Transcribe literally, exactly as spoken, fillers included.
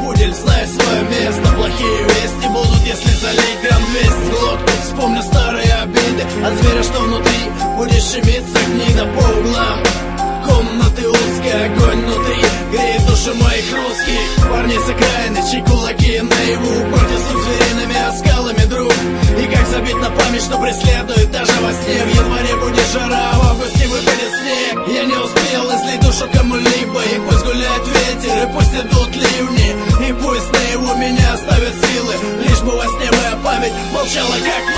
пудель, знай свое место. Плохие вести будут, если залить грамм двести в глотку. Вспомню старые обиды от зверя, что внутри. Будет щемиться гнида по углам. Комнаты узкие, огонь внутри греет души моих русских. Парни с окраины, чьи кулаки наяву крутятся звериными оскалами, друг. И как забить на память, что преследует даже во сне. В январе будет жара, в августе выпадет снег. Я не успел излить душу кому-либо. И пусть гуляет ветер, и пусть идут ливни. И пусть наяву меня оставят силы. Лишь бы во сне моя память молчала как